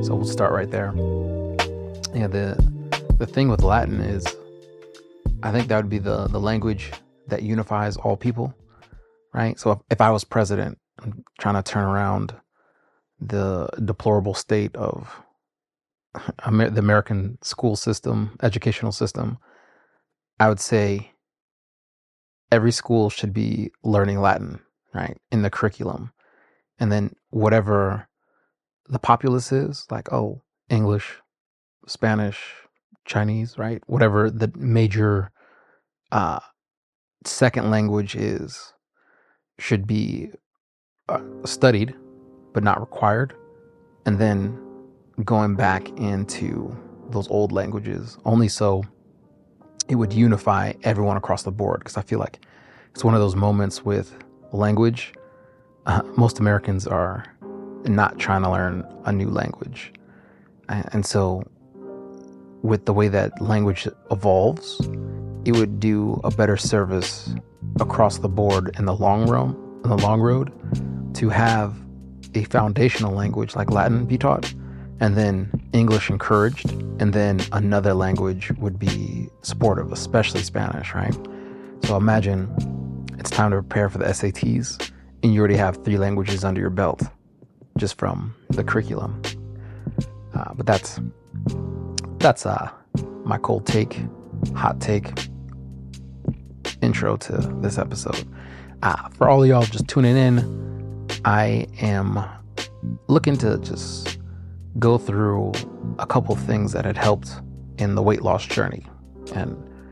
So we'll start right there. Yeah, the thing with Latin is, I think that would be the language that unifies all people, right? So if I was president, I'm trying to turn around the deplorable state of the American school system, educational system, I would say every school should be learning Latin, right, in the curriculum. And then whatever the populace is, like, oh, English, Spanish, Chinese, right? Whatever the major second language is, should be studied, but not required. And then going back into those old languages, only so it would unify everyone across the board. Because I feel like it's one of those moments with language. Most Americans are not trying to learn a new language. And so with the way that language evolves, it would do a better service across the board in the long road, to have a foundational language like Latin be taught, and then English encouraged, and then another language would be supportive, especially Spanish, right? So imagine it's time to prepare for the SATs, and you already have 3 languages under your belt just from the curriculum. But that's my cold take, hot take intro to this episode. For all of y'all just tuning in, I am looking to just go through a couple things that had helped in the weight loss journey. And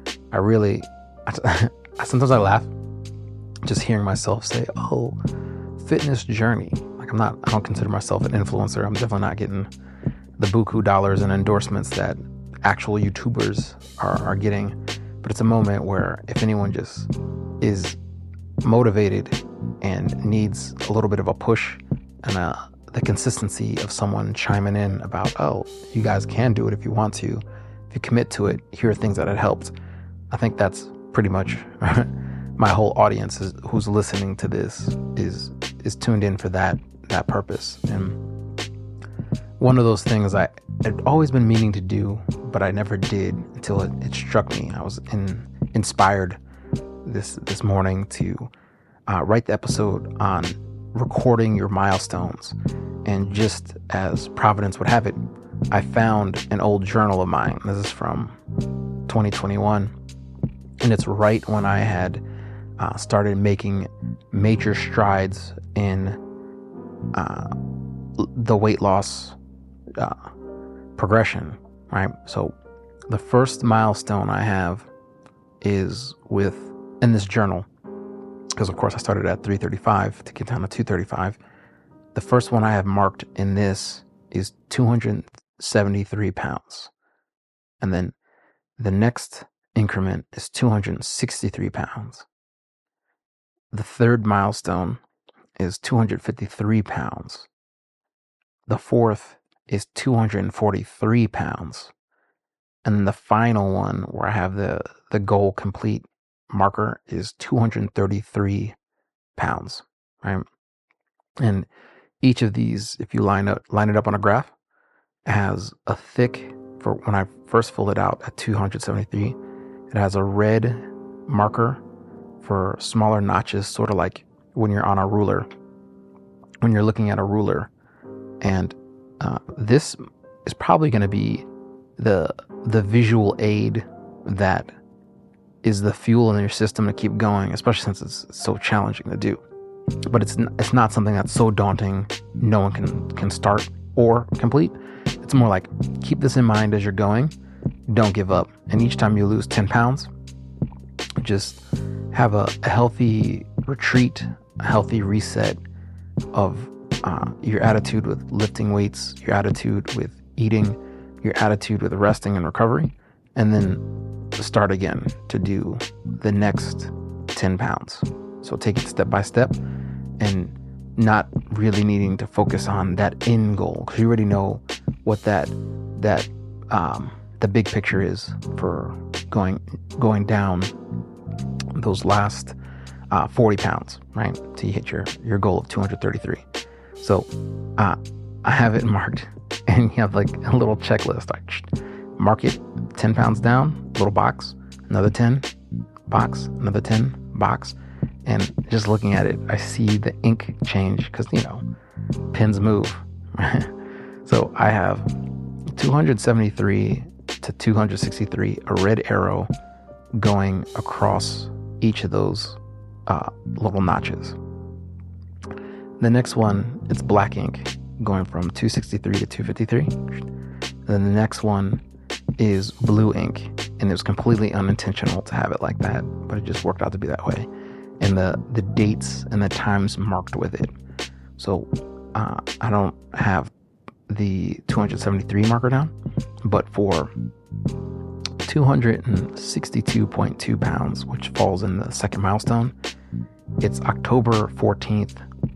sometimes I laugh just hearing myself say, oh, fitness journey. Like I don't consider myself an influencer. I'm definitely not getting the buku dollars and endorsements that actual YouTubers are getting. But it's a moment where if anyone just is motivated and needs a little bit of a push and the consistency of someone chiming in about, oh, you guys can do it if you want to. If you commit to it, here are things that had helped. I think that's pretty much my whole audience who's listening to this is tuned in for that purpose. And one of those things I had always been meaning to do, but I never did until it struck me. I was inspired this morning to write the episode on recording your milestones. And just as Providence would have it, I found an old journal of mine. This is from 2021. And it's right when I had started making major strides in the weight loss progression, right? So the first milestone I have is in this journal, because of course I started at 335 to get down to 235. The first one I have marked in this is 273 pounds. And then the next increment is 263 pounds. The third milestone is 253 pounds. The fourth is 243 pounds. And then the final one where I have the goal complete marker is 233 pounds, right? And each of these, if you line it up on a graph, has a thick, for when I first filled it out at 273, it has a red marker for smaller notches, sort of like when you're on a ruler, when you're looking at a ruler. And this is probably going to be the visual aid that is the fuel in your system to keep going, especially since it's so challenging to do. But it's not something that's so daunting no one can start or complete. It's more like, keep this in mind as you're going. Don't give up. And each time you lose 10 pounds, just have a healthy retreat, a healthy reset of your attitude with lifting weights, your attitude with eating, your attitude with resting and recovery, and then start again to do the next 10 pounds. So take it step by step and not really needing to focus on that end goal, because you already know what that the big picture is for going down those last 40 pounds, right? Till you hit your goal of 233. So I have it marked, and you have like a little checklist. I mark it 10 pounds down, little box, another 10, box, another 10, box. And just looking at it, I see the ink change because, pens move. So I have 273 to 263, a red arrow going across each of those little notches. The next one, it's black ink going from 263 to 253. Then the next one is blue ink, and it was completely unintentional to have it like that, but it just worked out to be that way. And the dates and the times marked with it. So I don't have the 273 marker down, but for 262.2 pounds, which falls in the second milestone, it's October 14th,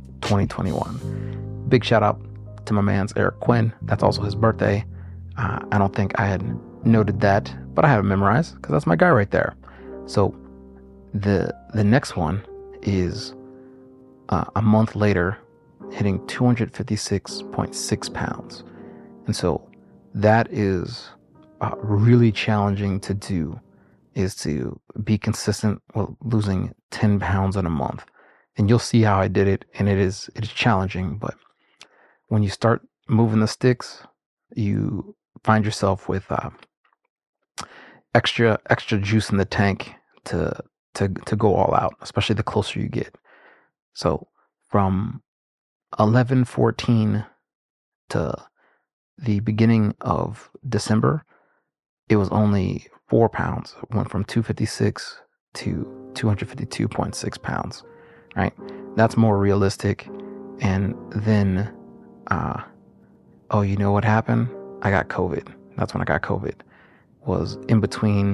2021. Big shout out to my man's Eric Quinn. That's also his birthday. I don't think I had noted that, but I have it memorized because that's my guy right there. So the next one is a month later, hitting 256.6 pounds. And so that is really challenging to do, is to be consistent with losing 10 pounds in a month. And you'll see how I did it, and it's challenging, but when you start moving the sticks, you find yourself with extra juice in the tank to go all out, especially the closer you get. So from 11/14 to the beginning of December, it was only 4 pounds. It went from 256 to 252.6 pounds, right? That's more realistic. And then, you know what happened? I got COVID. That's when I got COVID. Was in between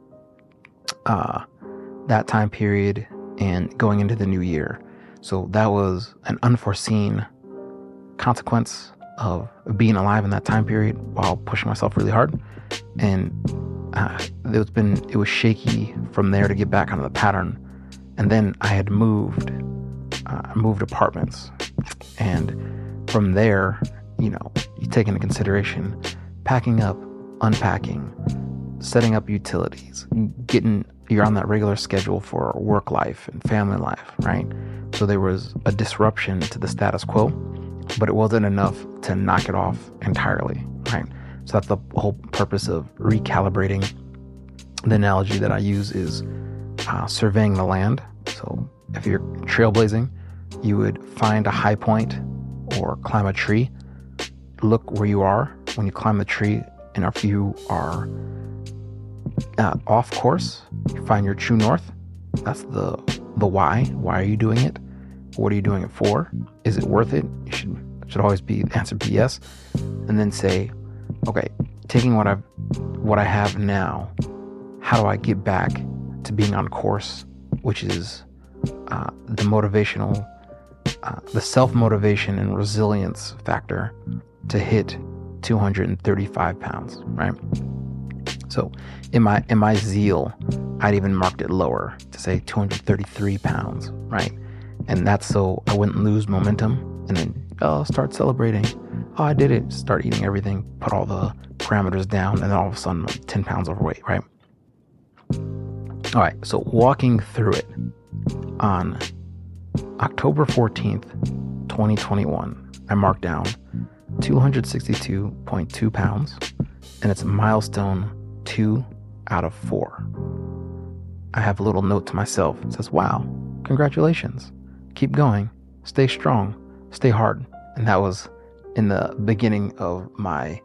that time period and going into the new year. So that was an unforeseen consequence of being alive in that time period while pushing myself really hard. And it was shaky from there to get back onto the pattern. And then I had moved apartments. And from there, you take into consideration packing up, unpacking, setting up utilities, you're on that regular schedule for work life and family life, right? So there was a disruption to the status quo, but it wasn't enough to knock it off entirely, right? So that's the whole purpose of recalibrating. The analogy that I use is surveying the land. So if you're trailblazing, you would find a high point or climb a tree. Look where you are when you climb the tree, and if you are off course, you find your true north. That's the why. Why are you doing it? What are you doing it for? Is it worth it? It should always be the answer be yes. And then say, okay, taking what I have now, how do I get back to being on course, which is the motivational, the self-motivation and resilience factor to hit 235 pounds, right? So in my zeal, I'd even marked it lower to say 233 pounds, right? And that's so I wouldn't lose momentum and then start celebrating. Oh, I did it. Start eating everything, put all the parameters down, and then all of a sudden I'm 10 pounds overweight, right? All right, so walking through it on October 14th, 2021, I marked down 262.2 pounds, and it's milestone 2 out of 4. I have a little note to myself. It says, wow, congratulations. Keep going. Stay strong. Stay hard. And that was in the beginning of my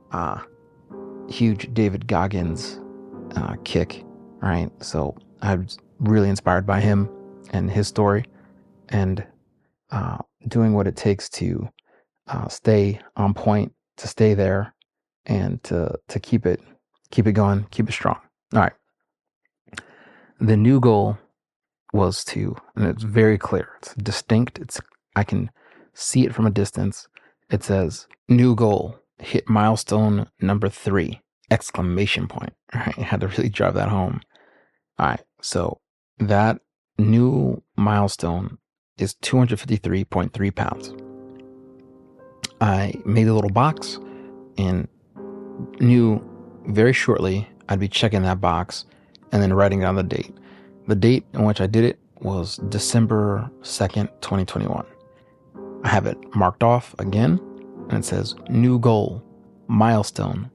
huge David Goggins kick, right? So I was really inspired by him and his story, and doing what it takes to stay on point, to stay there, and to keep it going, keep it strong. All right. The new goal was and it's very clear, it's distinct, I can see it from a distance. It says, new goal, hit milestone number 3, exclamation point. All right, I had to really drive that home. All right, so that new milestone is 253.3 pounds. I made a little box and knew very shortly I'd be checking that box and then writing down the date. The date in which I did it was December 2nd, 2021. I have it marked off again, and it says new goal, milestone,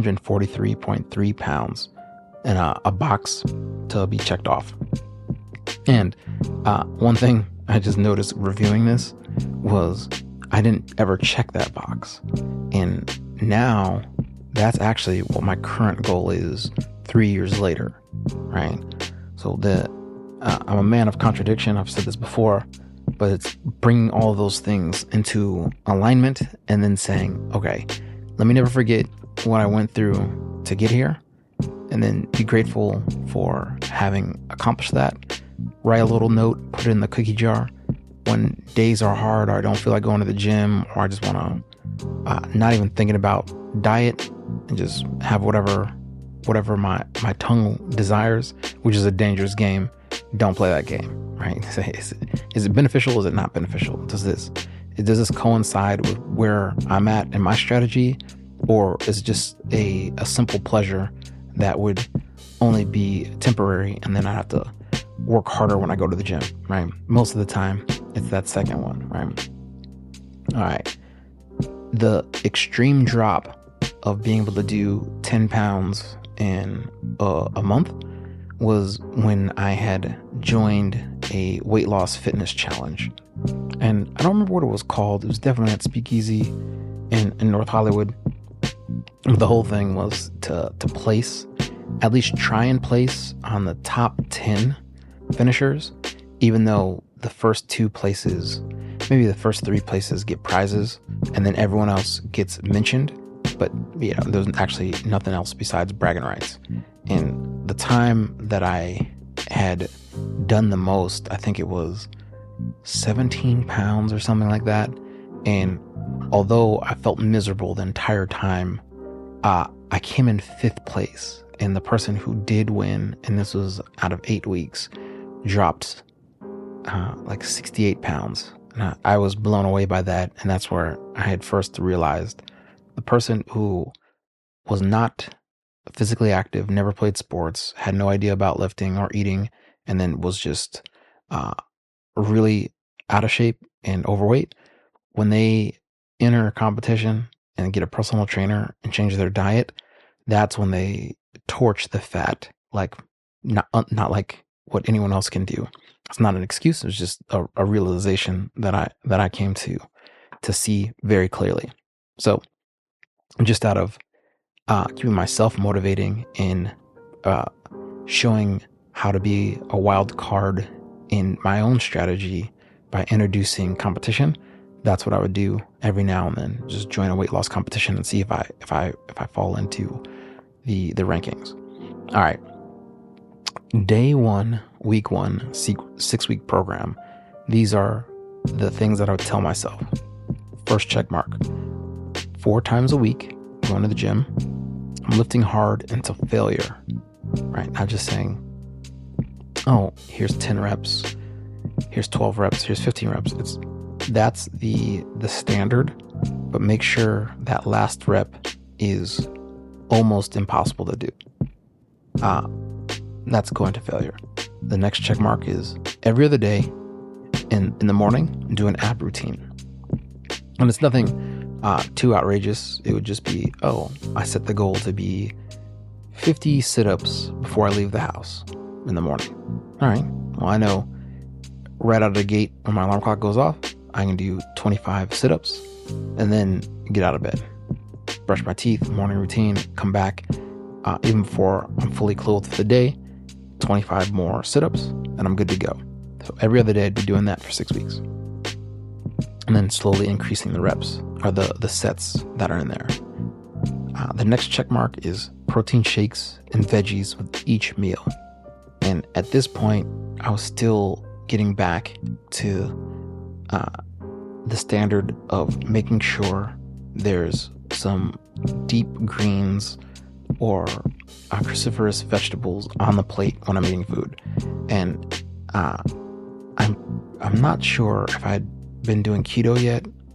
243.3 pounds, and a box to be checked off. And one thing I just noticed reviewing this was I didn't ever check that box. And now that's actually what my current goal is 3 years later, right? So I'm a man of contradiction. I've said this before, but it's bringing all of those things into alignment and then saying, okay, let me never forget what I went through to get here, and then be grateful for having accomplished that. Write a little note, put it in the cookie jar. When days are hard, or I don't feel like going to the gym, or I just want to not even thinking about diet and just have whatever my tongue desires, which is a dangerous game. Don't play that game, right? Is it beneficial? Is it not beneficial? Does this coincide with where I'm at in my strategy, or is it just a simple pleasure that would only be temporary, and then I have to work harder when I go to the gym, right? Most of the time, it's that second one, right? All right. The extreme drop of being able to do 10 pounds in a month was when I had joined a weight loss fitness challenge. And I don't remember what it was called. It was definitely at Speakeasy in North Hollywood. The whole thing was to place, at least try and place on the top 10 finishers, even though the first 2 places, maybe the first 3 places get prizes, and then everyone else gets mentioned. But there's actually nothing else besides bragging rights. And the time that I had done the most, I think it was 17 pounds or something like that. And although I felt miserable the entire time, I came in 5th place. And the person who did win, and this was out of 8 weeks, dropped like 68 pounds. And I was blown away by that. And that's where I had first realized the person who was not physically active, never played sports, had no idea about lifting or eating, and then was just really out of shape and overweight, when they enter a competition and get a personal trainer and change their diet, that's when they torch the fat, like not like what anyone else can do. It's not an excuse. It's just a realization that I came to see very clearly. So just out of keeping myself motivating in showing how to be a wild card in my own strategy by introducing competition, that's what I would do every now and then. Just join a weight loss competition and see if I fall into the rankings. All right. Day 1, week 1, 6-week program. These are the things that I would tell myself. First check mark. 4 times a week, going to the gym. I'm lifting hard until failure, right? Not just saying, oh, here's 10 reps, here's 12 reps, here's 15 reps. That's the standard, but make sure that last rep is almost impossible to do. That's going to failure. The next check mark is every other day in the morning, do an ab routine. And it's nothing too outrageous. It would just be, I set the goal to be 50 sit-ups before I leave the house in the morning. All right. Well, I know right out of the gate when my alarm clock goes off, I can do 25 sit-ups and then get out of bed, brush my teeth, morning routine, come back, even before I'm fully clothed for the day, 25 more sit-ups, and I'm good to go. So every other day I'd be doing that for 6 weeks. And then slowly increasing the reps, or the sets that are in there. The next check mark is protein shakes and veggies with each meal. And at this point, I was still getting back to the standard of making sure there's some deep greens or cruciferous vegetables on the plate when I'm eating food. And I'm not sure if I'd been doing keto yet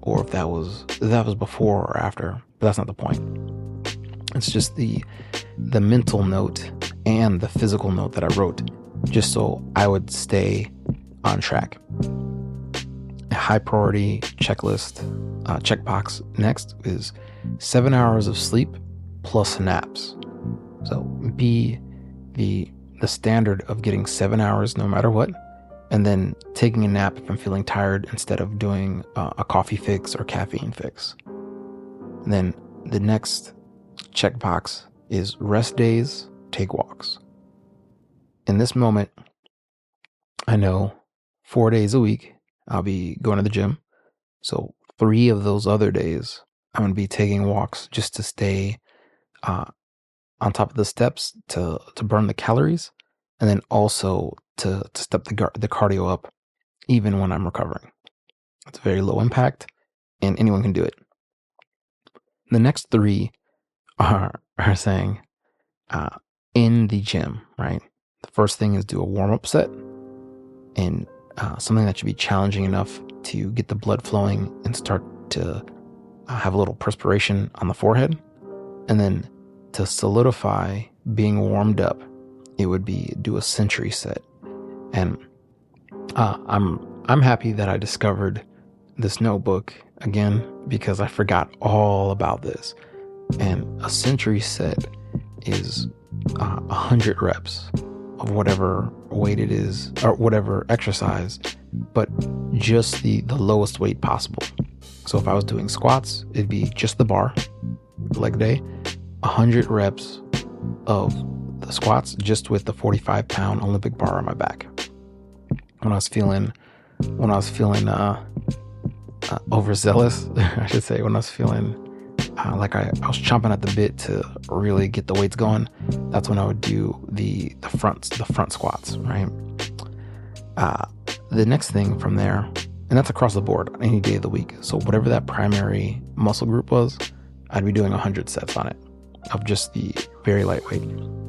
or if that was before or after, but that's not the point. It's just the mental note and the physical note that I wrote, just so I would stay on track. A high priority checklist, checkbox next is 7 hours of sleep plus naps. So be the standard of getting 7 hours no matter what, and then taking a nap if I'm feeling tired instead of doing a coffee fix or caffeine fix. And then the next checkbox is rest days, take walks. In this moment, I know 4 days a week I'll be going to the gym. So 3 of those other days I'm going to be taking walks just to stay on top of the steps to burn the calories, and then also to step the cardio up even when I'm recovering. It's very low impact and anyone can do it. The next 3 are saying in the gym, right? The first thing is do a warm-up set, and something that should be challenging enough to get the blood flowing and start to have a little perspiration on the forehead. And then to solidify being warmed up, it would be do a century set. And I'm happy that I discovered this notebook again, because I forgot all about this. And a century set is 100 reps of whatever weight it is, or whatever exercise, but just the lowest weight possible. So if I was doing squats, it'd be just the bar, leg day, 100 reps of the squats just with the 45-pound Olympic bar on my back. When I was feeling overzealous, I should say, when I was feeling like I was chomping at the bit to really get the weights going, that's when I would do the front squats, right? The next thing from there, and that's across the board, any day of the week. So whatever that primary muscle group was, I'd be doing 100 sets on it of just the very lightweight.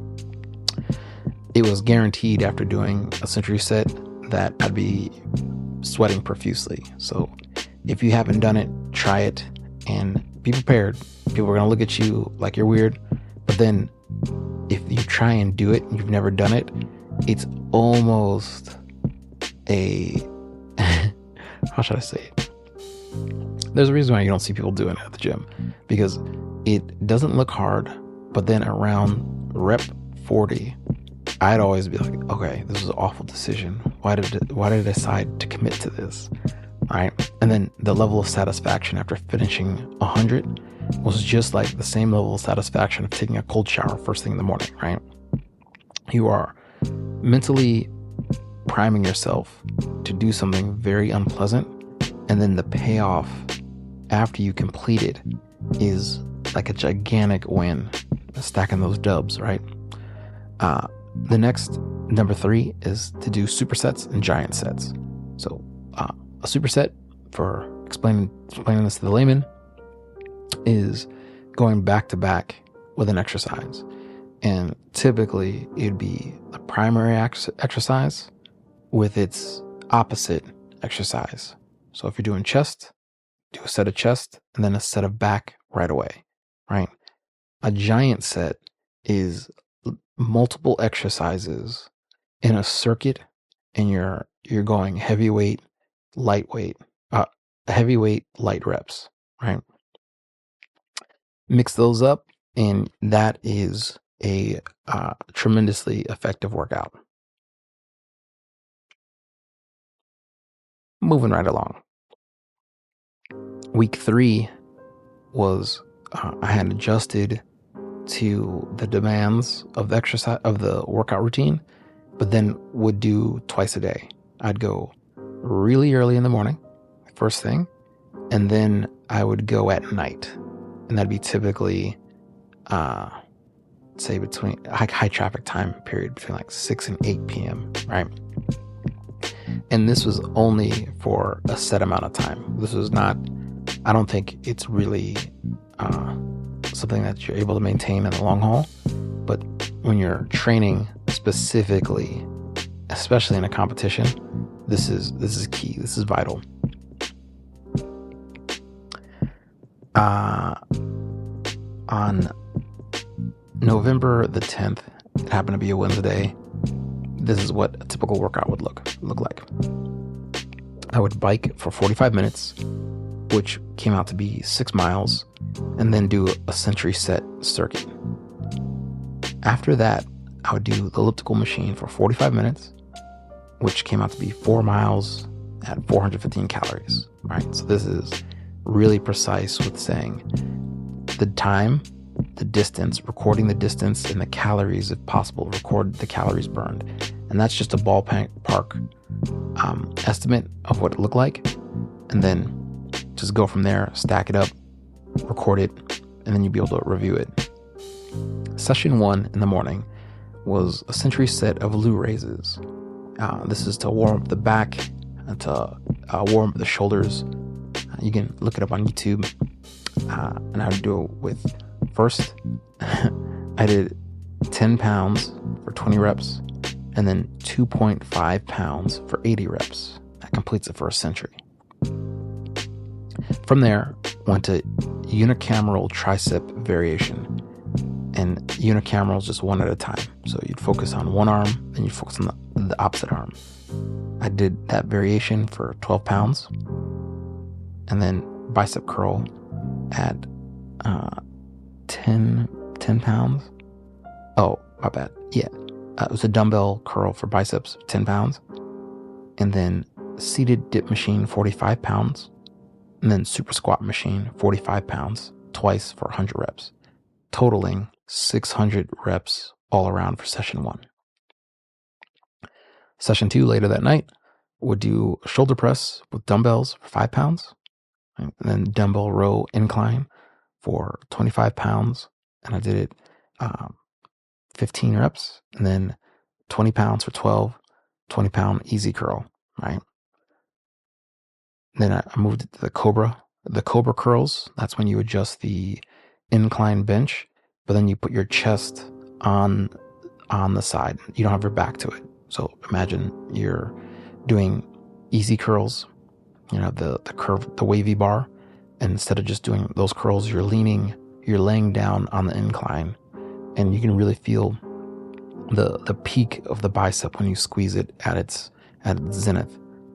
It was guaranteed after doing a century set that I'd be sweating profusely. So if you haven't done it, try it and be prepared. People are going to look at you like you're weird. But then if you try and do it and you've never done it, it's almost a how should I say it? There's a reason why you don't see people doing it at the gym, because it doesn't look hard, but then around rep 40, I'd always be like, okay, this was an awful decision. Why did I decide to commit to this? All right. And then the level of satisfaction after finishing 100 was just like the same level of satisfaction of taking a cold shower first thing in the morning, right? You are mentally priming yourself to do something very unpleasant, and then the payoff after you complete it is like a gigantic win, stacking those dubs, right? The next, number 3, is to do supersets and giant sets. So a superset, for explaining this to the layman, is going back to back with an exercise. And typically it'd be the primary exercise with its opposite exercise. So if you're doing chest, do a set of chest and then a set of back right away, right? A giant set is multiple exercises in a circuit, and you're going heavyweight, lightweight, heavyweight, light reps, right? Mix those up, and that is a tremendously effective workout. Moving right along. Week 3 was I had adjusted to the demands of the exercise, of the workout routine, but then would do twice a day. I'd go really early in the morning, first thing, and then I would go at night, and that'd be typically say between high traffic time period between like 6 and 8 p.m. right? And this was only for a set amount of time. This was not, I don't think it's really something that you're able to maintain in the long haul. But when you're training specifically, especially in a competition, this is key. This is vital. On November the 10th, it happened to be a Wednesday. This is what a typical workout would look like. I would bike for 45 minutes, which came out to be 6 miles, and then do a century set circuit. After that, I would do the elliptical machine for 45 minutes, which came out to be 4 miles at 415 calories, right? So this is really precise with saying the time, the distance, recording the distance, and the calories if possible. Record the calories burned. And that's just a ballpark estimate of what it looked like. And then just go from there, stack it up, record it, and then you'll be able to review it. Session 1 in the morning was a century set of Lou raises. This is to warm up the back and to warm up the shoulders. You can look it up on YouTube. And I would do it with, first, I did 10 pounds for 20 reps, and then 2.5 pounds for 80 reps. That completes it for a century. From there, went to unicameral tricep variation. And unicameral is just one at a time. So you'd focus on one arm, then you'd focus on the opposite arm. I did that variation for 12 pounds. And then bicep curl at 10 pounds. Oh, my bad. Yeah. It was a dumbbell curl for biceps, 10 pounds. And then seated dip machine, 45 pounds. And then super squat machine, 45 pounds, twice for 100 reps. Totaling 600 reps all around for session 1. Session 2 later that night, would do a shoulder press with dumbbells for 5 pounds. And then dumbbell row incline for 25 pounds. And I did it 15 reps. And then 20 pounds for 12, 20-pound easy curl, right? Then I moved it to the Cobra curls. That's when you adjust the incline bench, but then you put your chest on the side. You don't have your back to it. So imagine you're doing easy curls, the curve, the wavy bar. And instead of just doing those curls, you're laying down on the incline, and you can really feel the peak of the bicep when you squeeze it at its zenith.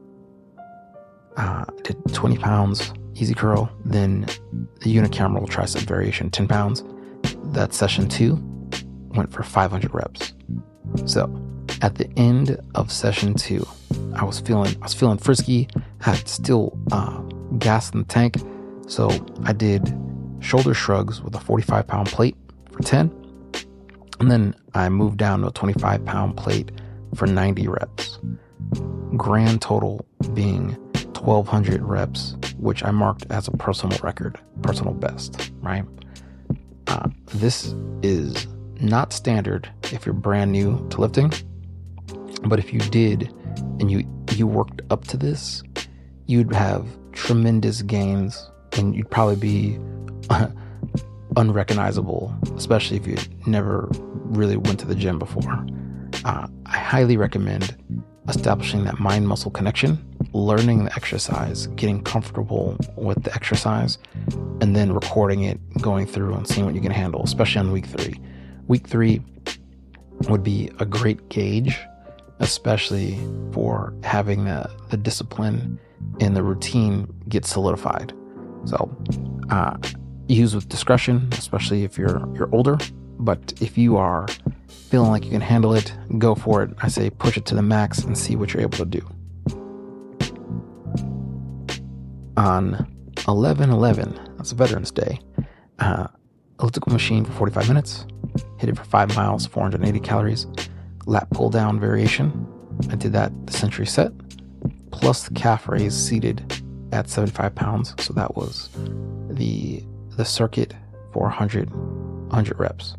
Did 20 pounds easy curl, then the unicameral tricep variation, 10 pounds. That session 2 went for 500 reps. So at the end of session 2, I was feeling frisky, had still gas in the tank. So I did shoulder shrugs with a 45-pound plate for 10. And then I moved down to a 25-pound plate for 90 reps. Grand total being 1,200 reps, which I marked as a personal record, personal best, right? This is not standard if you're brand new to lifting, but if you did and you worked up to this, you'd have tremendous gains, and you'd probably be unrecognizable, especially if you never really went to the gym before. I highly recommend establishing that mind-muscle connection, learning the exercise, getting comfortable with the exercise, and then recording it, going through and seeing what you can handle, especially on week 3. Week 3 would be a great gauge, especially for having the discipline and the routine get solidified. So use with discretion, especially if you're older. But if you are feeling like you can handle it, go for it. I say push it to the max and see what you're able to do. On 11/11, that's Veterans Day, elliptical machine for 45 minutes, hit it for 5 miles, 480 calories, lat pull down variation. I did that the century set, plus the calf raise seated at 75 pounds. So that was the circuit for 100 reps.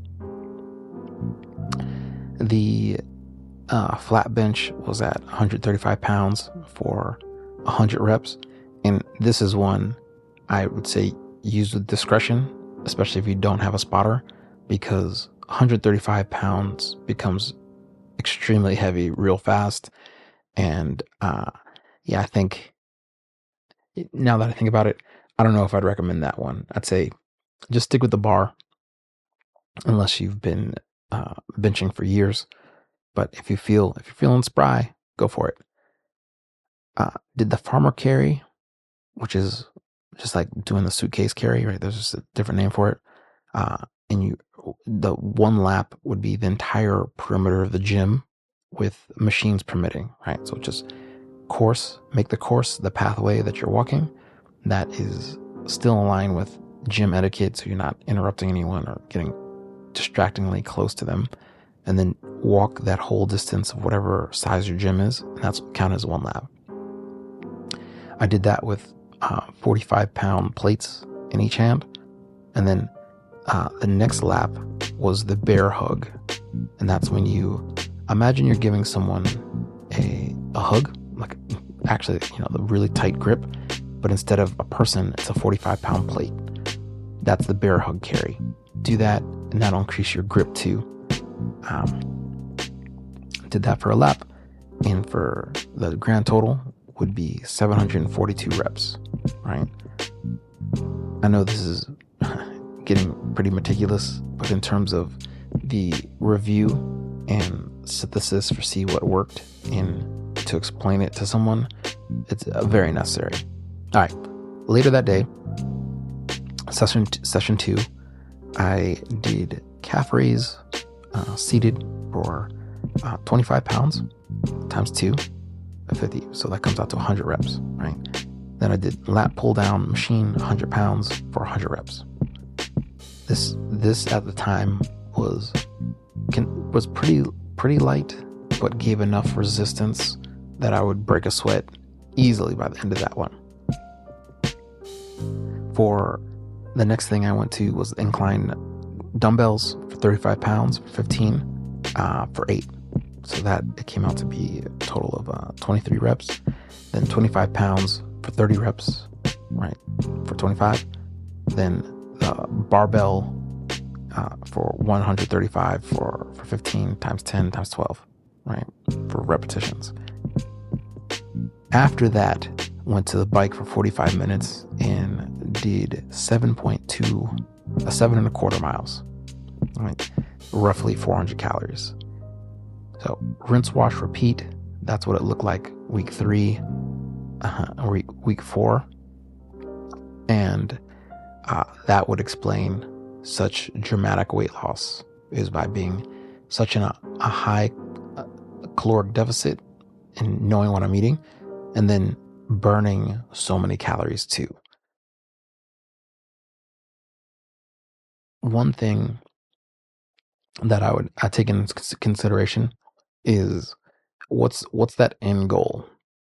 The flat bench was at 135 pounds for 100 reps. And this is one I would say use with discretion, especially if you don't have a spotter, because 135 pounds becomes extremely heavy real fast. And I think Now that I think about it, I don't know if I'd recommend that one. I'd say just stick with the bar unless you've been benching for years. But if you're feeling spry, go for it. Did the farmer carry, which is just like doing the suitcase carry, right? There's just a different name for it. And the one lap would be the entire perimeter of the gym with machines permitting, right? So just make the course, the pathway that you're walking, that is still in line with gym etiquette, so you're not interrupting anyone or getting distractingly close to them. And then walk that whole distance of whatever size your gym is, and that's counted as one lap. I did that with 45-pound plates in each hand, and then the next lap was the bear hug, and that's when you imagine you're giving someone a hug, like actually, the really tight grip, but instead of a person, it's a 45-pound plate. That's the bear hug carry. Do that, and that'll increase your grip too. Did that for a lap, and for the grand total would be 742 reps, right? I know this is getting pretty meticulous, but in terms of the review and synthesis for see what worked and to explain it to someone, it's very necessary. All right, later that day, session 2, I did calf raise seated for 25 pounds times 2, 50. So that comes out to 100 reps, right? Then I did lat pull down machine, 100 pounds for 100 reps. This at the time was pretty light, but gave enough resistance that I would break a sweat easily by the end of that one. For the next thing I went to was incline dumbbells for 35 pounds, 15 for 8. So that it came out to be a total of 23 reps. Then 25 pounds for 30 reps, right, for 25. Then the barbell for 135 for 15 times 10 times 12, right, for repetitions. After that, went to the bike for 45 minutes and did 7.25 miles, right, roughly 400 calories. So rinse, wash, repeat. That's what it looked like week 3, week 4. And that would explain such dramatic weight loss, is by being such in a high caloric deficit and knowing what I'm eating, and then burning so many calories too. One thing that I take into consideration is what's that end goal.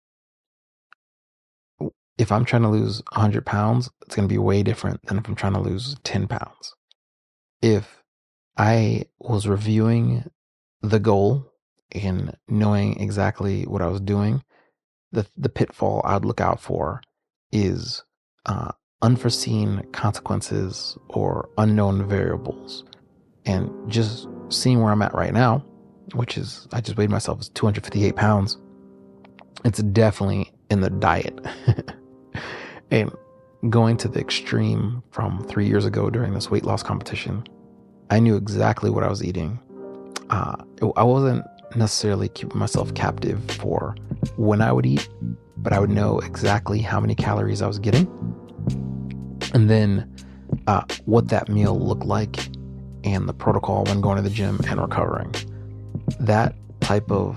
If I'm trying to lose 100 pounds, it's going to be way different than if I'm trying to lose 10 pounds. If I was reviewing the goal and knowing exactly what I was doing, the pitfall I'd look out for is unforeseen consequences or unknown variables. And just seeing where I'm at right now, which is, I just weighed myself as 258 pounds. It's definitely in the diet. And going to the extreme from 3 years ago during this weight loss competition, I knew exactly what I was eating. I wasn't necessarily keeping myself captive for when I would eat, but I would know exactly how many calories I was getting. And then what that meal looked like and the protocol when going to the gym and recovering. That type of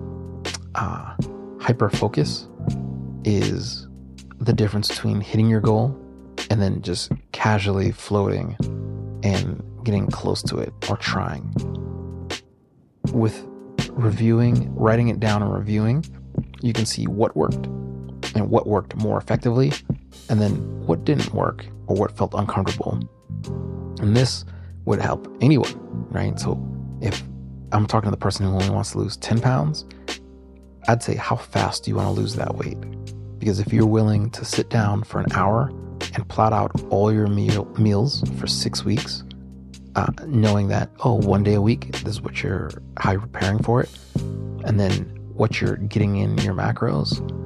hyper focus is the difference between hitting your goal and then just casually floating and getting close to it or trying. With reviewing, writing it down and reviewing, you can see what worked and what worked more effectively, and then what didn't work or what felt uncomfortable. And this would help anyone, right? So if I'm talking to the person who only wants to lose 10 pounds, I'd say, how fast do you want to lose that weight? Because if you're willing to sit down for an hour and plot out all your meals for 6 weeks, knowing that, 1 day a week, this is how you're preparing for it, and then what you're getting in your macros,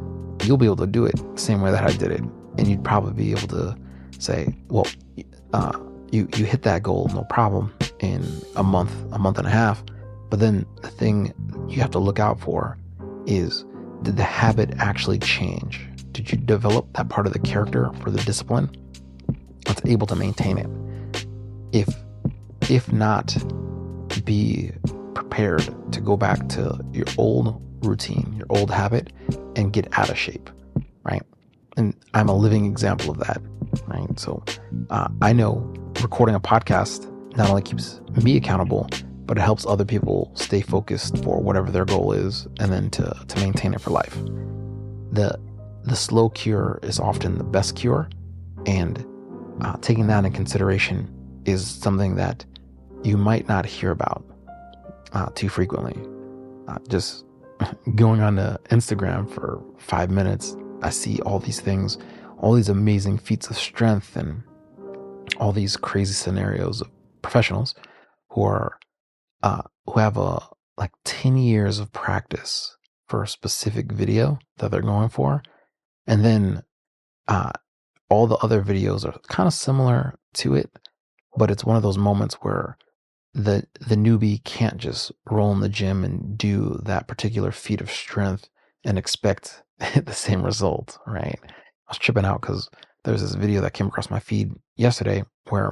you'll be able to do it the same way that I did it. And you'd probably be able to say, well, you hit that goal, no problem, in a month and a half. But then the thing you have to look out for is, did the habit actually change? Did you develop that part of the character for the discipline that's able to maintain it? If not, be prepared to go back to your old routine, your old habit, and get out of shape, right? And I'm a living example of that, right? So I know recording a podcast not only keeps me accountable, but it helps other people stay focused for whatever their goal is, and then to maintain it for life. The slow cure is often the best cure, and taking that in consideration is something that you might not hear about too frequently. Just going on to Instagram for 5 minutes, I see all these things, all these amazing feats of strength, and all these crazy scenarios of professionals who have like 10 years of practice for a specific video that they're going for. And then all the other videos are kind of similar to it, but it's one of those moments where the newbie can't just roll in the gym and do that particular feat of strength and expect the same result, right? I was tripping out because there was this video that came across my feed yesterday where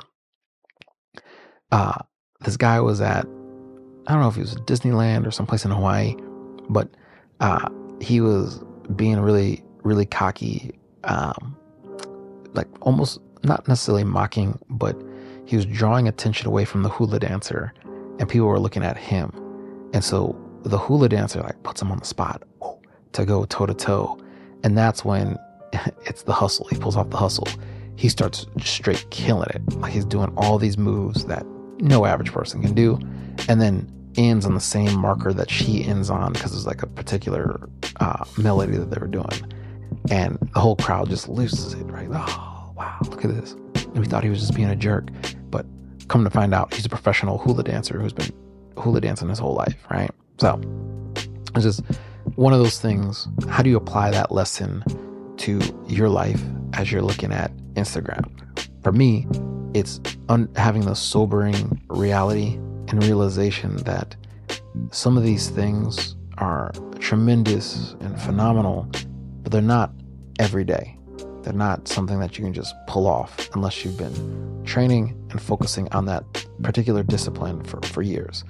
this guy was at, I don't know if he was at Disneyland or someplace in Hawaii, but he was being really, really cocky, like almost not necessarily mocking, but he was drawing attention away from the hula dancer, and people were looking at him. And so the hula dancer like puts him on the spot to go toe to toe. And that's when it's the hustle. He pulls off the hustle. He starts straight killing it. Like he's doing all these moves that no average person can do, and then ends on the same marker that she ends on because it's like a particular melody that they were doing. And the whole crowd just loses it, right? Oh, wow, look at this. And we thought he was just being a jerk, but come to find out, he's a professional hula dancer who's been hula dancing his whole life, right? So it's just one of those things. How do you apply that lesson to your life as you're looking at Instagram? For me, it's having the sobering reality and realization that some of these things are tremendous and phenomenal, but they're not every day. They're not something that you can just pull off unless you've been training and focusing on that particular discipline for years.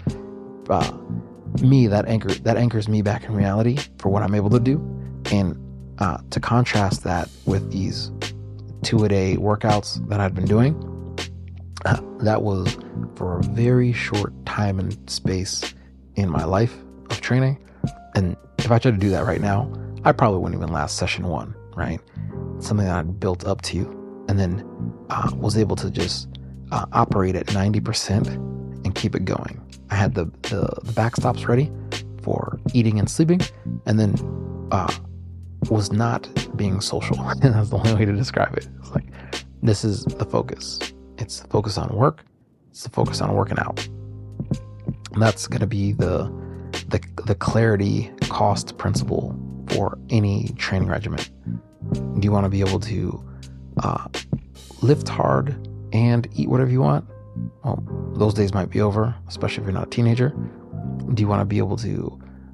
That anchors me back in reality for what I'm able to do. And to contrast that with these 2-a-day workouts that I've been doing, that was for a very short time and space in my life of training. And if I tried to do that right now, I probably wouldn't even last session 1, right? Something that I'd built up to, and then was able to just operate at 90% and keep it going. I had the backstops ready for eating and sleeping, and then was not being social. And that's the only way to describe it. It's like, this is the focus. It's the focus on work. It's the focus on working out. And that's going to be the clarity cost principle for any training regimen. Do you want to be able to lift hard and eat whatever you want? Well, those days might be over, especially if you're not a teenager. Do you want to be able to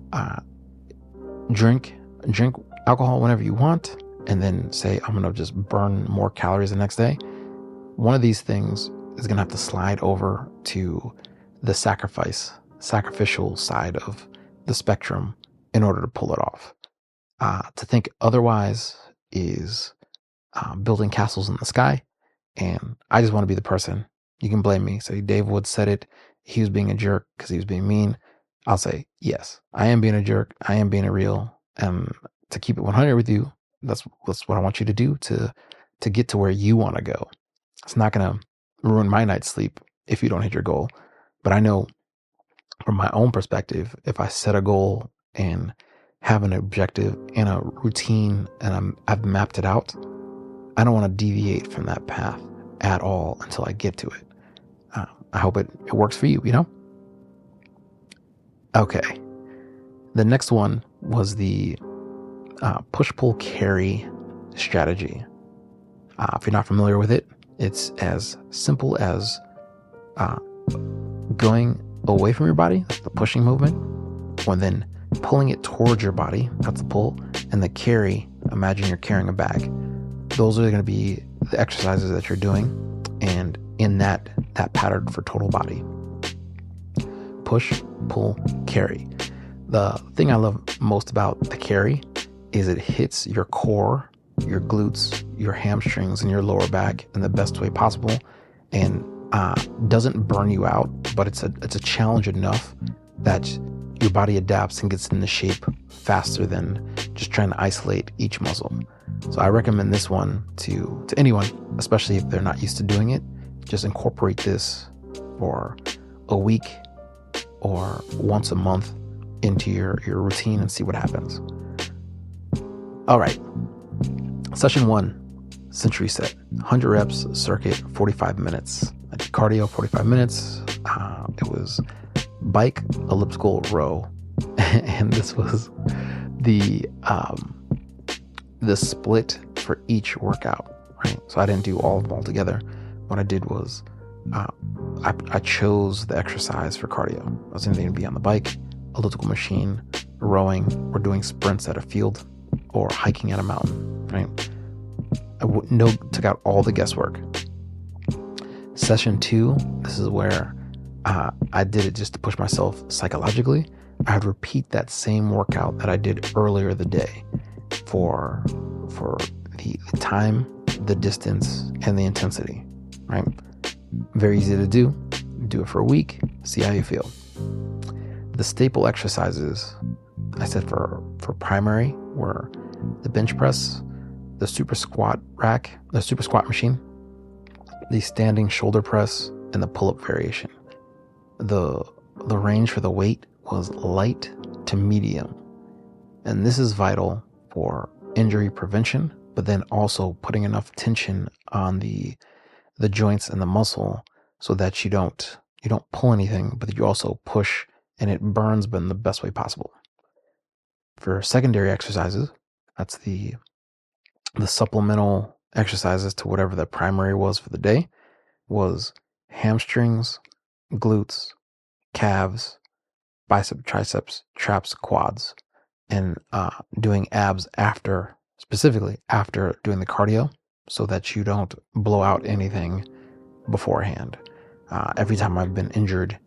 drink alcohol whenever you want, and then say, I'm going to just burn more calories the next day? One of these things is going to have to slide over to the sacrificial side of the spectrum in order to pull it off. To think otherwise is building castles in the sky. And I just want to be the person. You can blame me. Say Dave Wood said it. He was being a jerk because he was being mean. I'll say, yes, I am being a jerk. I am being a real. And to keep it 100 with you, that's what I want you to do to get to where you want to go. It's not going to ruin my night's sleep if you don't hit your goal. But I know from my own perspective, if I set a goal and have an objective and a routine and I've mapped it out, I don't want to deviate from that path at all until I get to it. I hope it works for you, you know? Okay. The next one was the push-pull carry strategy. If you're not familiar with it, it's as simple as going away from your body, that's the pushing movement, and then pulling it towards your body, that's the pull, and the carry, imagine you're carrying a bag. Those are going to be the exercises that you're doing, and in that pattern for total body. Push, pull, carry. The thing I love most about the carry is it hits your core, your glutes, your hamstrings, and your lower back in the best way possible, and doesn't burn you out, but it's a challenge enough that your body adapts and gets into shape faster than just trying to isolate each muscle. So I recommend this one to anyone, especially if they're not used to doing it. Just incorporate this for a week or once a month into your routine and see what happens. All right. Session 1, century set, 100 reps, circuit, 45 minutes. I did cardio, 45 minutes. It was bike, elliptical, row. And this was the split for each workout, right? So I didn't do all of them all together. What I did was I chose the exercise for cardio. I was going to be on the bike, elliptical machine, rowing, or doing sprints at a field, or hiking at a mountain, right? Took out all the guesswork. Session 2, this is where I did it just to push myself psychologically. I would repeat that same workout that I did earlier the day for the time, the distance, and the intensity, right? Very easy to do. Do it for a week, see how you feel. The staple exercises I said for primary were the bench press, the super squat rack, the super squat machine, the standing shoulder press, and the pull-up variation. The range for the weight was light to medium. And this is vital for injury prevention, but then also putting enough tension on the joints and the muscle so that you don't pull anything, but you also push and it burns, but in the best way possible. For secondary exercises, that's the supplemental exercises to whatever the primary was for the day, was hamstrings, glutes, calves, bicep, triceps, traps, quads, and doing abs specifically after doing the cardio, so that you don't blow out anything beforehand. Every time I've been injured,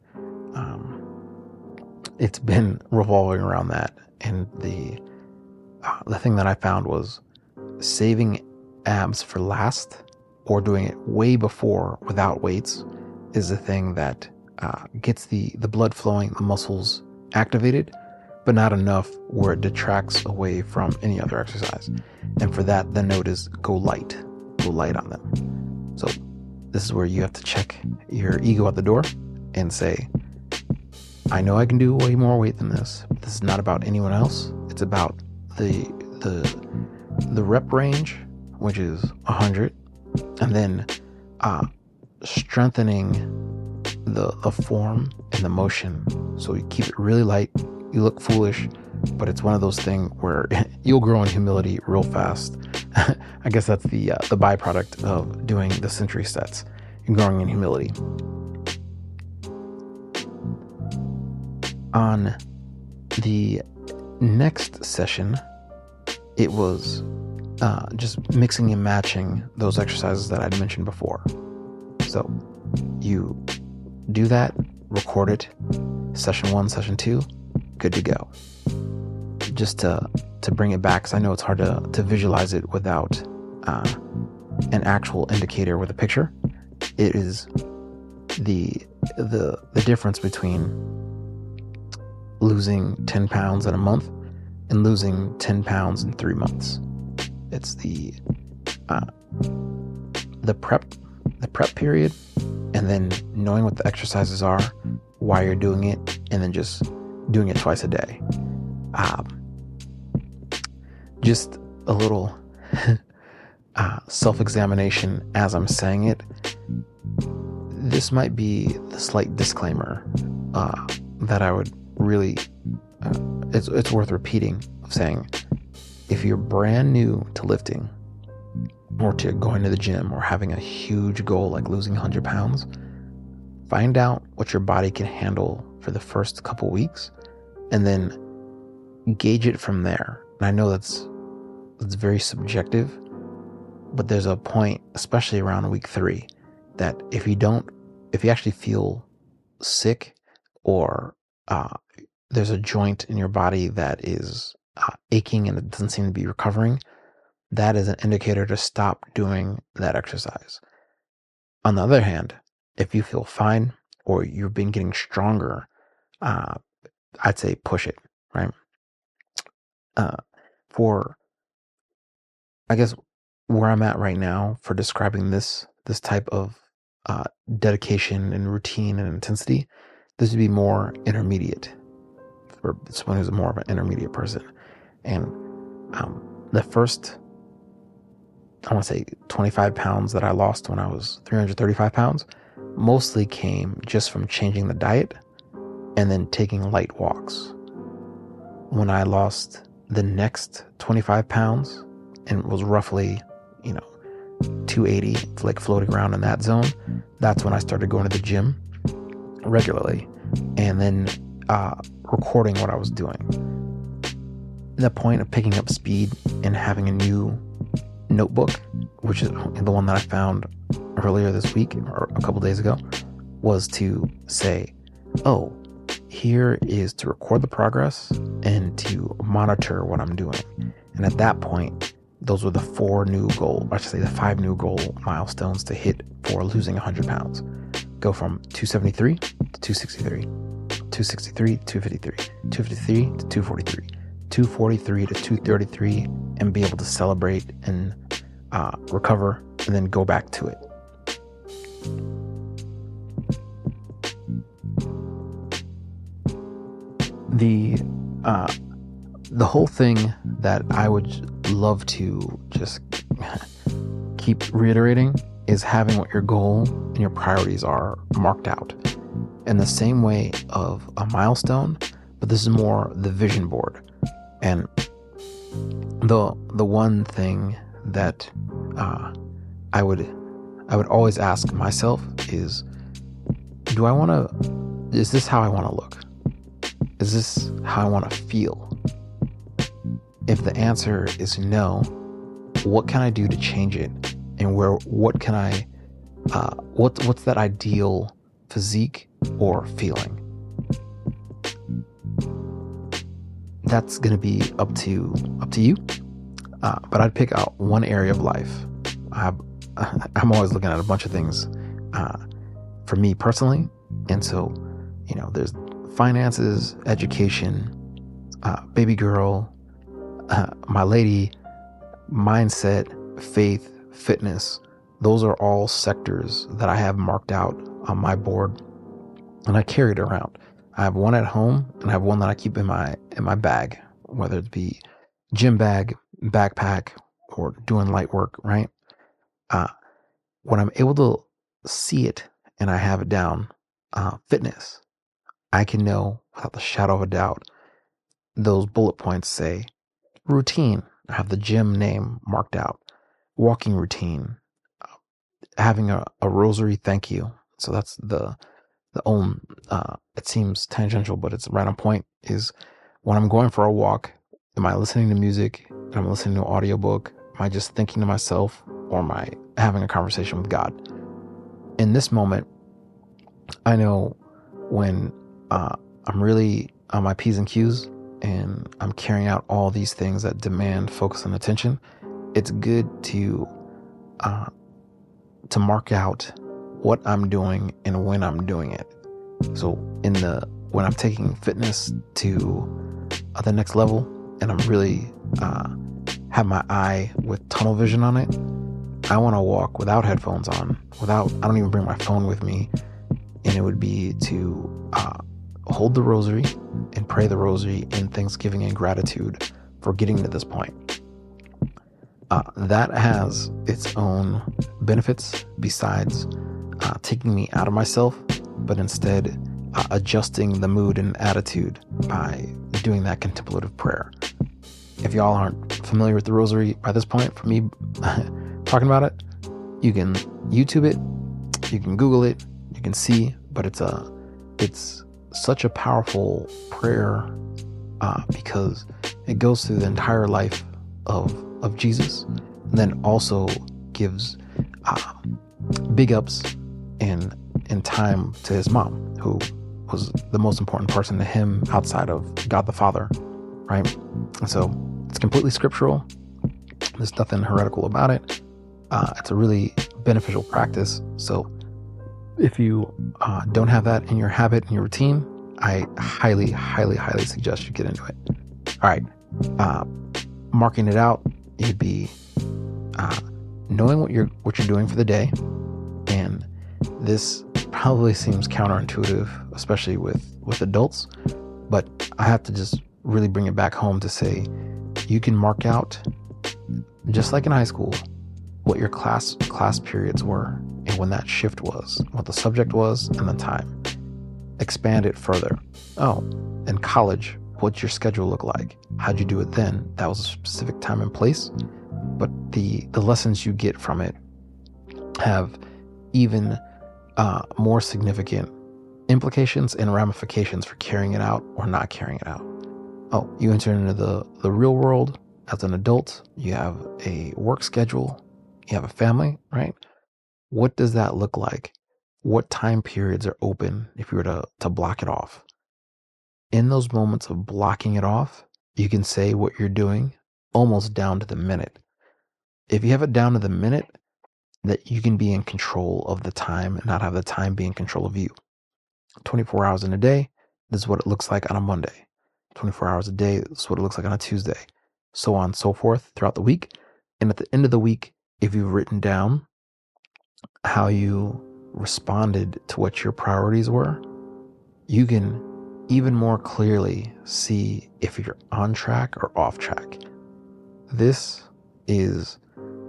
it's been revolving around that. And the thing that I found was saving abs for last, or doing it way before without weights, is the thing that gets the blood flowing, the muscles activated, but not enough where it detracts away from any other exercise. And for that, the note is go light on them. So this is where you have to check your ego at the door and say, I know I can do way more weight than this. This is not about anyone else. It's about the rep range, which is 100, and then strengthening the form and the motion. So you keep it really light. You look foolish, but it's one of those things where you'll grow in humility real fast. I guess that's the byproduct of doing the century sets and growing in humility. On the next session, it was just mixing and matching those exercises that I'd mentioned before. So you do that, record it, session 1, session 2, good to go. Just to bring it back, because I know it's hard to visualize it without an actual indicator with a picture. It is the difference between losing 10 pounds in a month and losing 10 pounds in 3 months. It's the prep period, and then knowing what the exercises are, why you're doing it, and then just doing it twice a day. Just a little self-examination as I'm saying it. This might be the slight disclaimer that I would really, it's worth repeating, of saying, if you're brand new to lifting or to going to the gym or having a huge goal like losing 100 pounds, find out what your body can handle for the first couple weeks and then gauge it from there. And I know that's very subjective, but there's a point, especially around week 3, that if you actually feel sick or there's a joint in your body that is aching and it doesn't seem to be recovering, that is an indicator to stop doing that exercise. On the other hand, if you feel fine or you've been getting stronger, I'd say push it, right? For, I guess, where I'm at right now for describing this type of dedication and routine and intensity, this would be more intermediate for someone who's more of an intermediate person. And the first, I want to say 25 pounds that I lost when I was 335 pounds mostly came just from changing the diet and then taking light walks. When I lost the next 25 pounds and was roughly, 280, like floating around in that zone, that's when I started going to the gym regularly and then recording what I was doing. The point of picking up speed and having a new notebook, which is the one that I found earlier this week or a couple days ago, was to say, oh, here is to record the progress and to monitor what I'm doing. And at that point, those were the 5 new goal milestones to hit for losing 100 pounds. Go from 273 to 263, 263 to 253, 253 to 243, 243 to 233, and be able to celebrate and recover and then go back to it. The whole thing that I would love to just keep reiterating is having what your goal and your priorities are marked out in the same way of a milestone, but this is more the vision board. And the one thing that I would always ask myself is, is this how I want to look? Is this how I want to feel? If the answer is no, what can I do to change it? And what can I, what's that ideal physique or feeling? That's going to be up to you. But I'd pick out one area of life. I'm always looking at a bunch of things for me personally. And so, there's finances, education, baby girl, my lady, mindset, faith, fitness. Those are all sectors that I have marked out on my board and I carry it around. I have one at home and I have one that I keep in my bag, whether it be gym bag, backpack, or doing light work, right? When I'm able to see it and I have it down, fitness, I can know without the shadow of a doubt, those bullet points say routine. I have the gym name marked out. Walking routine, having a rosary thank you. So that's the it seems tangential, but it's right on point, is when I'm going for a walk, am I listening to music? Am I listening to an audiobook? Am I just thinking to myself, or am I having a conversation with God? In this moment, I know when I'm really on my P's and Q's and I'm carrying out all these things that demand focus and attention, it's good to mark out what I'm doing and when I'm doing it. So when I'm taking fitness to the next level and I'm really have my eye with tunnel vision on it, I want to walk without headphones on, I don't even bring my phone with me, and it would be to hold the rosary and pray the rosary in thanksgiving and gratitude for getting to this point. That has its own benefits besides taking me out of myself, but instead adjusting the mood and attitude by doing that contemplative prayer. If y'all aren't familiar with the rosary by this point, for me talking about it, you can YouTube it, you can Google it, you can see, but it's such a powerful prayer because it goes through the entire life of Jesus, and then also gives big ups and time to his mom, who was the most important person to him outside of God the Father, right? And so it's completely scriptural. There's nothing heretical about it. It's a really beneficial practice. So if you don't have that in your habit, in your routine, I highly, highly, highly suggest you get into it. All right. Marking it out, you'd be knowing what you're doing for the day. And this probably seems counterintuitive, especially with adults, but I have to just really bring it back home to say you can mark out, just like in high school, what your class periods were and when that shift was, what the subject was, and the time. Expand it further. Oh, in college, what'd your schedule look like? How'd you do it then? That was a specific time and place, but the lessons you get from it have even more significant implications and ramifications for carrying it out or not carrying it out. Oh, you enter into the real world as an adult. You have a work schedule. You have a family, right? What does that look like? What time periods are open if you were to block it off? In those moments of blocking it off, you can say what you're doing almost down to the minute. If you have it down to the minute, that you can be in control of the time and not have the time be in control of you. 24 hours in a day, this is what it looks like on a Monday. 24 hours a day, this is what it looks like on a Tuesday. So on and so forth throughout the week. And at the end of the week, if you've written down how you responded to what your priorities were, you can even more clearly see if you're on track or off track. This is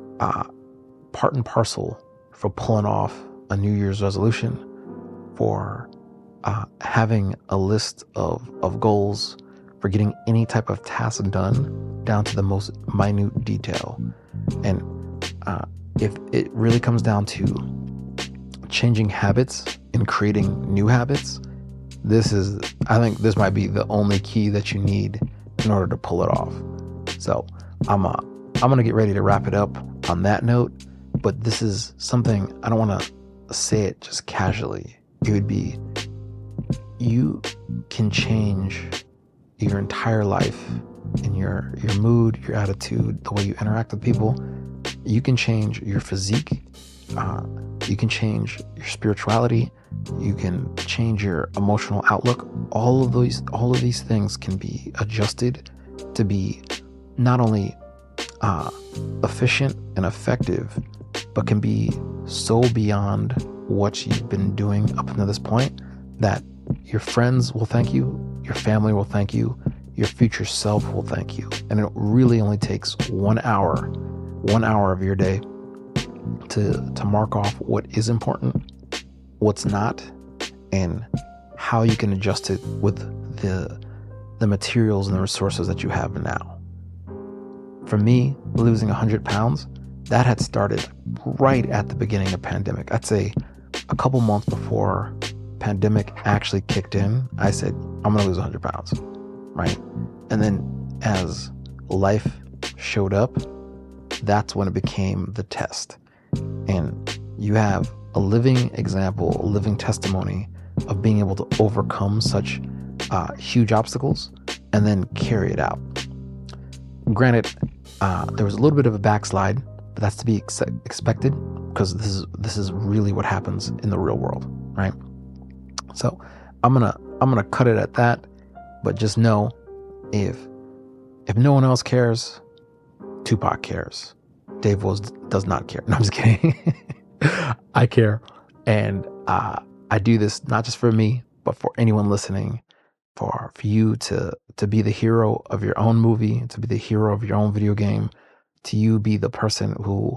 part and parcel for pulling off a New Year's resolution, for having a list of goals, for getting any type of task done down to the most minute detail. And if it really comes down to changing habits and creating new habits, I think this might be the only key that you need in order to pull it off. So I'm gonna get ready to wrap it up on that note, but this is something, I don't want to say it just casually. It would be, you can change your entire life and your mood, your attitude, the way you interact with people. You can change your physique. You can change your spirituality. You can change your emotional outlook. All of these things can be adjusted to be not only efficient and effective, but can be so beyond what you've been doing up until this point that your friends will thank you, your family will thank you, your future self will thank you. And it really only takes 1 hour of your day to mark off what is important, what's not, and how you can adjust it with the materials and the resources that you have now. For me, losing 100 pounds, that had started right at the beginning of pandemic. I'd say a couple months before pandemic actually kicked in, I said, I'm going to lose 100 pounds, right? And then as life showed up, that's when it became the test. And you have a living example, a living testimony of being able to overcome such huge obstacles and then carry it out. Granted, there was a little bit of a backslide, but that's to be expected, because this is really what happens in the real world, right? So I'm gonna cut it at that, but just know, if no one else cares, Tupac cares. Dave does not care. No, I'm just kidding. I care, and I do this not just for me, but for anyone listening, for you to be the hero of your own movie, to be the hero of your own video game, to you be the person who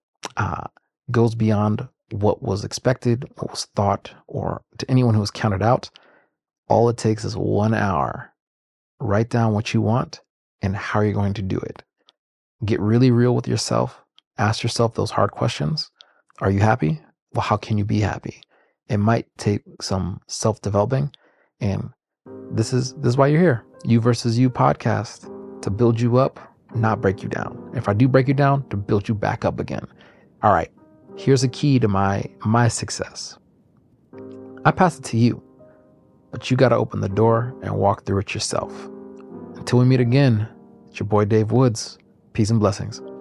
goes beyond what was expected, what was thought, or to anyone who was counted out. All it takes is 1 hour. Write down what you want and how are you going to do it? Get really real with yourself. Ask yourself those hard questions. Are you happy? Well, how can you be happy? It might take some self-developing, and this is why you're here. You versus You podcast, to build you up, not break you down. If I do break you down, to build you back up again. All right, here's a key to my success. I pass it to you, but you got to open the door and walk through it yourself. Until we meet again, it's your boy Dave Woods. Peace and blessings.